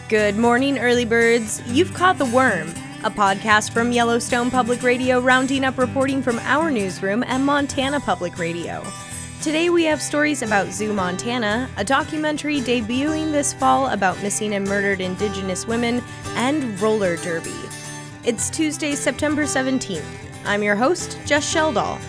Good morning, early birds. You've caught The Worm, a podcast from Yellowstone Public Radio rounding up reporting from our newsroom and Montana Public Radio. Today we have stories about Zoo Montana, a documentary debuting this fall about missing and murdered Indigenous women, and roller derby. It's Tuesday, September 17th. I'm your host, Jess Sheldall.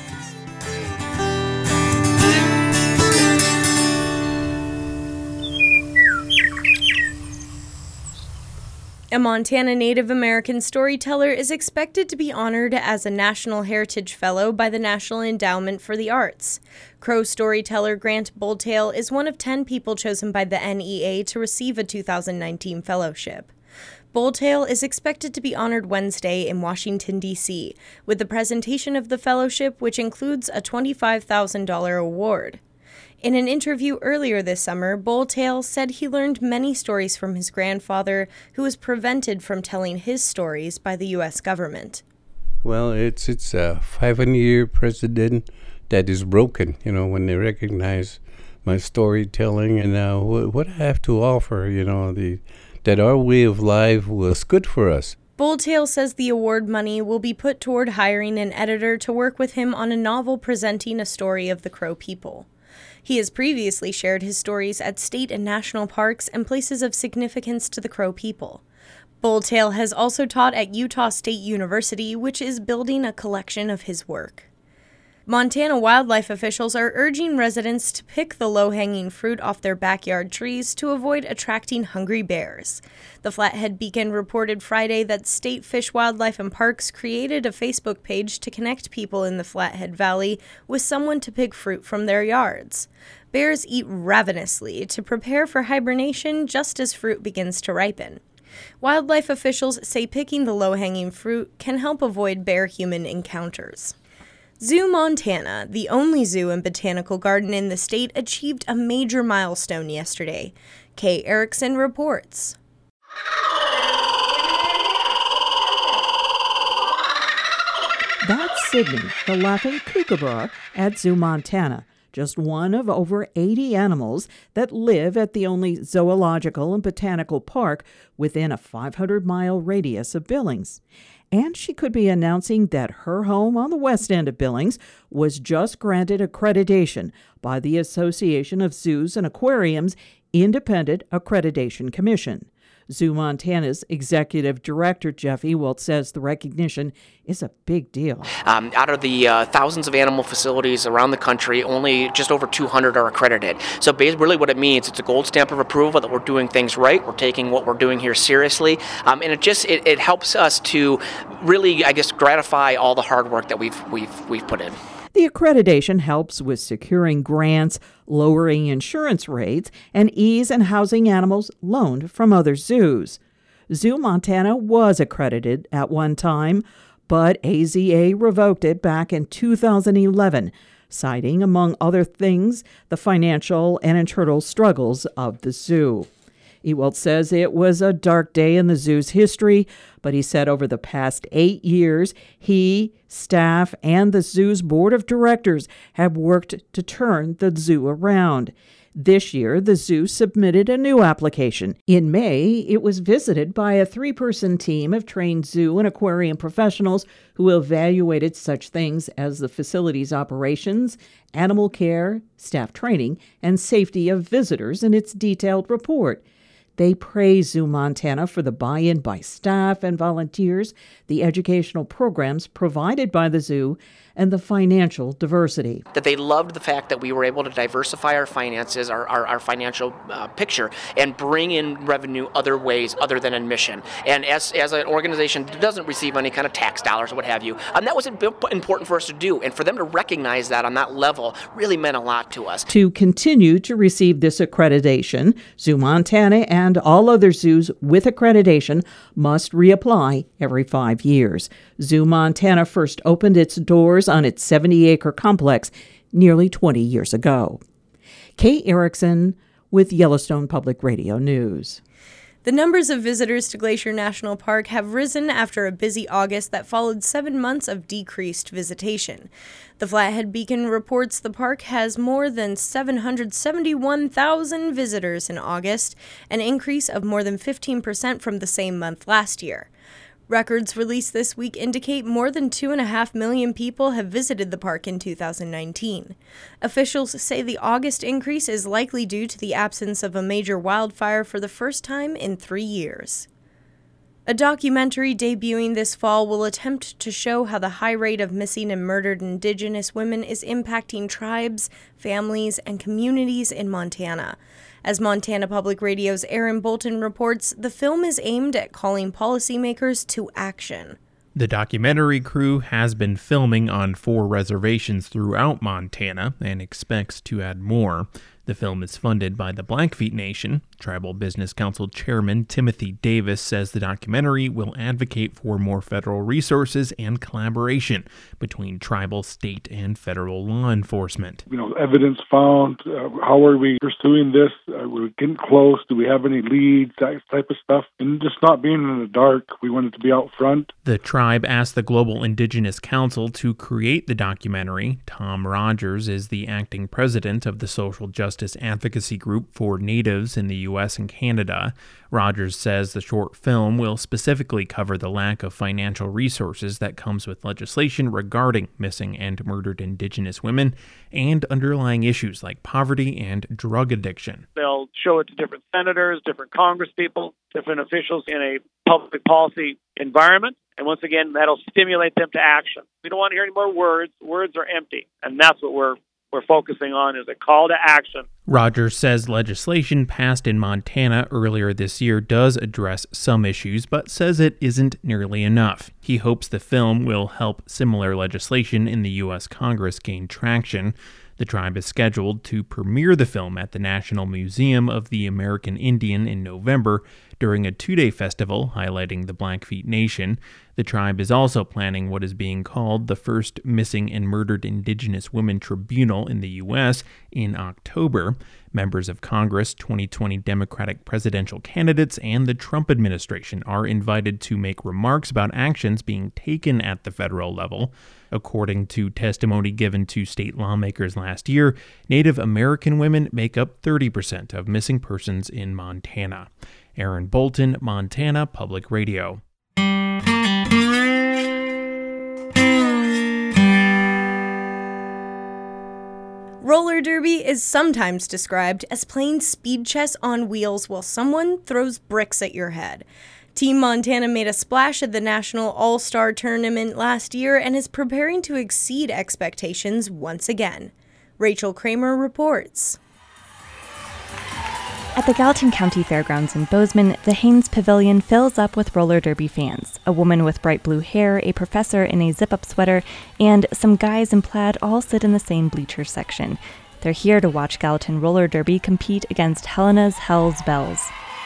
A Montana Native American storyteller is expected to be honored as a National Heritage Fellow by the National Endowment for the Arts. Crow storyteller Grant Bulltail is one of 10 people chosen by the NEA to receive a 2019 fellowship. Bulltail is expected to be honored Wednesday in Washington, D.C., with the presentation of the fellowship, which includes a $25,000 award. In an interview earlier this summer, Bulltail said he learned many stories from his grandfather, who was prevented from telling his stories by the U.S. government. Well, it's a 500-year precedent that is broken, when they recognize my storytelling and what I have to offer, that our way of life was good for us. Bulltail says the award money will be put toward hiring an editor to work with him on a novel presenting a story of the Crow people. He has previously shared his stories at state and national parks and places of significance to the Crow people. Bulltail has also taught at Utah State University, which is building a collection of his work. Montana wildlife officials are urging residents to pick the low-hanging fruit off their backyard trees to avoid attracting hungry bears. The Flathead Beacon reported Friday that State Fish, Wildlife, and Parks created a Facebook page to connect people in the Flathead Valley with someone to pick fruit from their yards. Bears eat ravenously to prepare for hibernation just as fruit begins to ripen. Wildlife officials say picking the low-hanging fruit can help avoid bear-human encounters. Zoo Montana, the only zoo and botanical garden in the state, achieved a major milestone yesterday. Kay Erickson reports. That's Sydney, the laughing kookaburra at Zoo Montana, just one of over 80 animals that live at the only zoological and botanical park within a 500-mile radius of Billings. And she could be announcing that her home on the west end of Billings was just granted accreditation by the Association of Zoos and Aquariums Independent Accreditation Commission. Zoo Montana's executive director, Jeff Ewald, says the recognition is a big deal. Out of the thousands of animal facilities around the country, only just over 200 are accredited. So basically what it means, it's a gold stamp of approval that we're doing things right, we're taking what we're doing here seriously, and it helps us to really, gratify all the hard work that we've put in. The accreditation helps with securing grants, lowering insurance rates, and ease in housing animals loaned from other zoos. Zoo Montana was accredited at one time, but AZA revoked it back in 2011, citing, among other things, the financial and internal struggles of the zoo. Ewald says it was a dark day in the zoo's history, but he said over the past 8 years, he, staff, and the zoo's board of directors have worked to turn the zoo around. This year, the zoo submitted a new application. In May, it was visited by a 3-person team of trained zoo and aquarium professionals who evaluated such things as the facility's operations, animal care, staff training, and safety of visitors in its detailed report. They praise Zoo Montana for the buy-in by staff and volunteers, the educational programs provided by the zoo, and the financial diversity. That they loved the fact that we were able to diversify our finances, our financial picture, and bring in revenue other ways other than admission. And as an organization that doesn't receive any kind of tax dollars or what have you, and that was important for us to do. And for them to recognize that on that level really meant a lot to us. To continue to receive this accreditation, Zoo Montana and all other zoos with accreditation must reapply every 5 years. Zoo Montana first opened its doors on its 70-acre complex nearly 20 years ago. Kay Erickson with Yellowstone Public Radio News. The numbers of visitors to Glacier National Park have risen after a busy August that followed 7 months of decreased visitation. The Flathead Beacon reports the park has more than 771,000 visitors in August, an increase of more than 15% from the same month last year. Records released this week indicate more than 2.5 million people have visited the park in 2019. Officials say the August increase is likely due to the absence of a major wildfire for the first time in 3 years. A documentary debuting this fall will attempt to show how the high rate of missing and murdered Indigenous women is impacting tribes, families, and communities in Montana. As Montana Public Radio's Aaron Bolton reports, the film is aimed at calling policymakers to action. The documentary crew has been filming on 4 reservations throughout Montana and expects to add more. The film is funded by the Blackfeet Nation. Tribal Business Council Chairman Timothy Davis says the documentary will advocate for more federal resources and collaboration between tribal, state, and federal law enforcement. Evidence found. How are we pursuing this? We're getting close. Do we have any leads? That type of stuff. And just not being in the dark. We wanted to be out front. The tribe asked the Global Indigenous Council to create the documentary. Tom Rogers is the acting president of the social justice advocacy group for Natives in the U.S. and Canada. Rogers says the short film will specifically cover the lack of financial resources that comes with legislation regarding missing and murdered Indigenous women and underlying issues like poverty and drug addiction. They'll show it to different senators, different congresspeople, different officials in a public policy environment. And once again, that'll stimulate them to action. We don't want to hear any more words. Words are empty. And that's what we're focusing on, is a call to action. Rogers says legislation passed in Montana earlier this year does address some issues, but says it isn't nearly enough. He hopes the film will help similar legislation in the U.S. Congress gain traction. The tribe is scheduled to premiere the film at the National Museum of the American Indian in November during a 2-day festival highlighting the Blackfeet Nation. The tribe is also planning what is being called the first Missing and Murdered Indigenous Women Tribunal in the U.S. in October. Members of Congress, 2020 Democratic presidential candidates, and the Trump administration are invited to make remarks about actions being taken at the federal level. According to testimony given to state lawmakers last year, Native American women make up 30% of missing persons in Montana. Aaron Bolton, Montana Public Radio. Roller derby is sometimes described as playing speed chess on wheels while someone throws bricks at your head. Team Montana made a splash at the National All-Star Tournament last year and is preparing to exceed expectations once again. Rachel Kramer reports. At the Gallatin County Fairgrounds in Bozeman, the Haynes Pavilion fills up with roller derby fans. A woman with bright blue hair, a professor in a zip-up sweater, and some guys in plaid all sit in the same bleacher section. They're here to watch Gallatin roller derby compete against Helena's Hells Bells.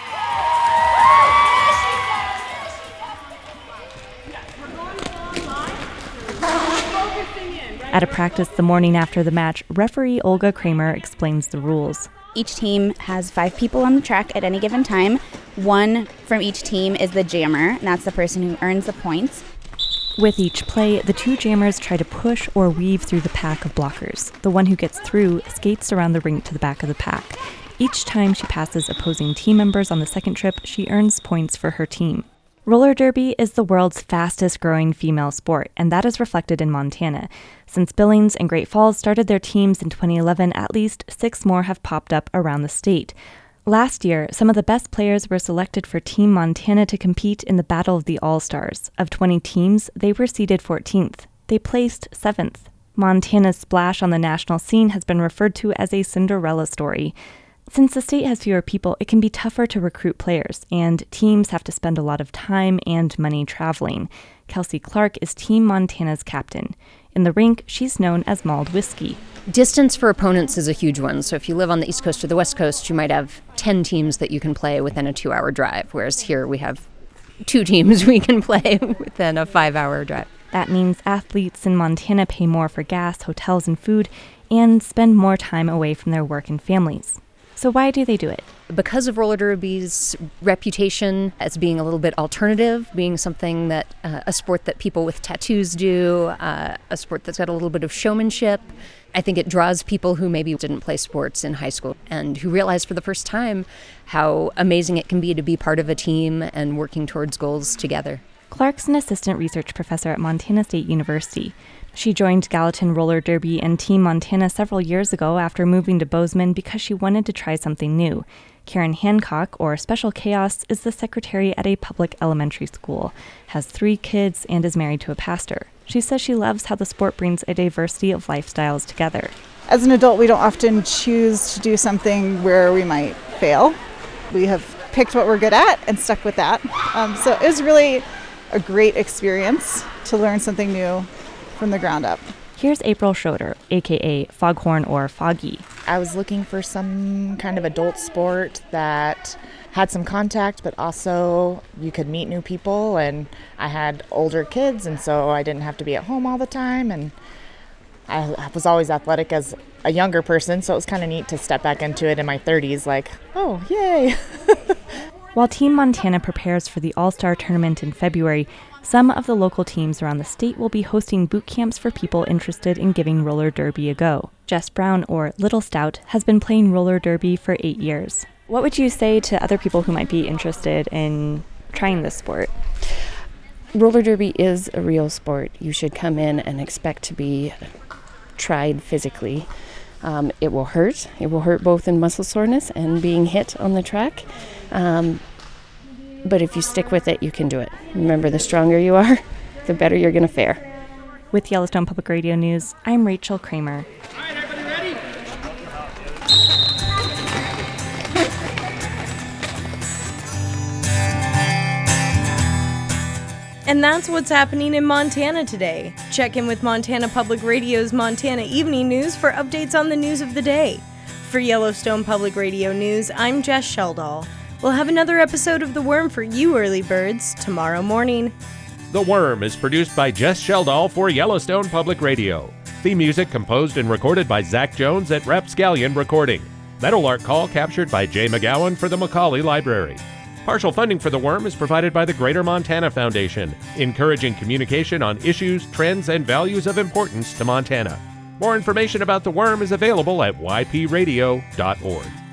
At a practice the morning after the match, referee Olga Kramer explains the rules. Each team has 5 people on the track at any given time. One from each team is the jammer, and that's the person who earns the points. With each play, the 2 jammers try to push or weave through the pack of blockers. The one who gets through skates around the rink to the back of the pack. Each time she passes opposing team members on the second trip, she earns points for her team. Roller derby is the world's fastest growing female sport, and that is reflected in Montana. Since Billings and Great Falls started their teams in 2011, at least 6 more have popped up around the state. Last year, some of the best players were selected for Team Montana to compete in the Battle of the All-Stars. Of 20 teams, they were seeded 14th. They placed 7th. Montana's splash on the national scene has been referred to as a Cinderella story. Since the state has fewer people, it can be tougher to recruit players, and teams have to spend a lot of time and money traveling. Kelsey Clark is Team Montana's captain. In the rink, she's known as Mauled Whiskey. Distance for opponents is a huge one. So if you live on the East Coast or the West Coast, you might have 10 teams that you can play within a 2-hour drive, whereas here we have 2 teams we can play within a 5-hour drive. That means athletes in Montana pay more for gas, hotels, and food, and spend more time away from their work and families. So why do they do it? Because of roller derby's reputation as being a little bit alternative, being something that a sport that people with tattoos do, a sport that's got a little bit of showmanship, I think it draws people who maybe didn't play sports in high school and who realize for the first time how amazing it can be to be part of a team and working towards goals together. Clark's an assistant research professor at Montana State University. She joined Gallatin Roller Derby and Team Montana several years ago after moving to Bozeman because she wanted to try something new. Karen Hancock, or Special Chaos, is the secretary at a public elementary school, has 3 kids, and is married to a pastor. She says she loves how the sport brings a diversity of lifestyles together. As an adult, we don't often choose to do something where we might fail. We have picked what we're good at and stuck with that. So it was really a great experience to learn something new from the ground up. Here's April Schroeder, aka Foghorn or Foggy. I was looking for some kind of adult sport that had some contact, but also you could meet new people, and I had older kids, and so I didn't have to be at home all the time, and I was always athletic as a younger person, so it was kind of neat to step back into it in my 30s, like, oh, yay! While Team Montana prepares for the All-Star Tournament in February, some of the local teams around the state will be hosting boot camps for people interested in giving roller derby a go. Jess Brown, or Little Stout, has been playing roller derby for 8 years. What would you say to other people who might be interested in trying this sport? Roller derby is a real sport. You should come in and expect to be tried physically. It will hurt. It will hurt both in muscle soreness and being hit on the track. But if you stick with it, you can do it. Remember, the stronger you are, the better you're going to fare. With Yellowstone Public Radio News, I'm Rachel Kramer. And that's what's happening in Montana today. Check in with Montana Public Radio's Montana Evening News for updates on the news of the day. For Yellowstone Public Radio News, I'm Jess Sheldall. We'll have another episode of The Worm for you early birds tomorrow morning. The Worm is produced by Jess Sheldall for Yellowstone Public Radio. Theme music composed and recorded by Zach Jones at Rapscallion Recording. Meadowlark Call captured by Jay McGowan for the Macaulay Library. Partial funding for The Worm is provided by the Greater Montana Foundation, encouraging communication on issues, trends, and values of importance to Montana. More information about The Worm is available at ypradio.org.